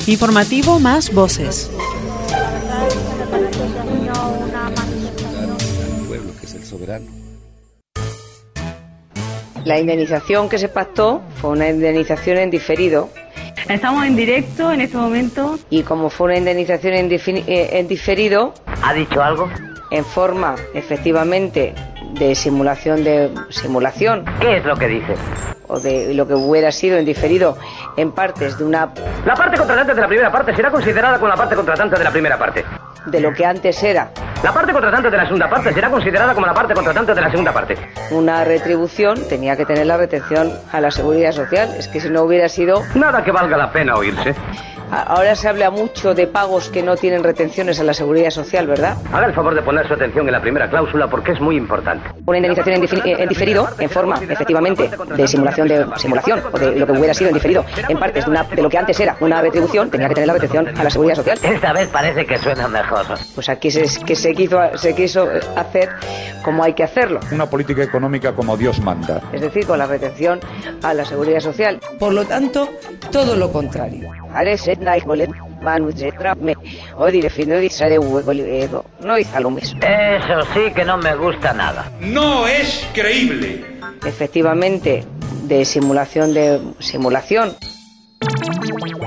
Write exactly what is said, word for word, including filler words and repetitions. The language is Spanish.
Informativo Más Voces. Pueblo que es el soberano. La indemnización que se pactó fue una indemnización en diferido. Estamos en directo en este momento. Y como fue una indemnización en, en diferido... ¿Ha dicho algo? En forma, efectivamente, de simulación de simulación. ¿Qué es lo que dice? O de lo que hubiera sido en diferido en partes de una... La parte contratante de la primera parte será considerada como la parte contratante de la primera parte. De lo que antes era. La parte contratante de la segunda parte será considerada como la parte contratante de la segunda parte. Una retribución tenía que tener la retención a la seguridad social. Es que si no hubiera sido... Nada que valga la pena oírse. Ahora se habla mucho de pagos que no tienen retenciones a la seguridad social, ¿verdad? Haga el favor de poner su atención en la primera cláusula porque es muy importante. Una indemnización en, difi- en diferido, en forma, efectivamente, de simulación de simulación, o de lo que hubiera sido en diferido, en partes de, una, de lo que antes era una retribución, tenía que tener la retención a la seguridad social. Esta vez parece que suena mejor. Pues aquí se, que se, quiso, se quiso hacer como hay que hacerlo. Una política económica como Dios manda. Es decir, con la retención a la seguridad social. Por lo tanto, todo lo contrario. No hizo lo mismo. Eso sí que no me gusta nada. No es creíble. Efectivamente, de simulación de simulación.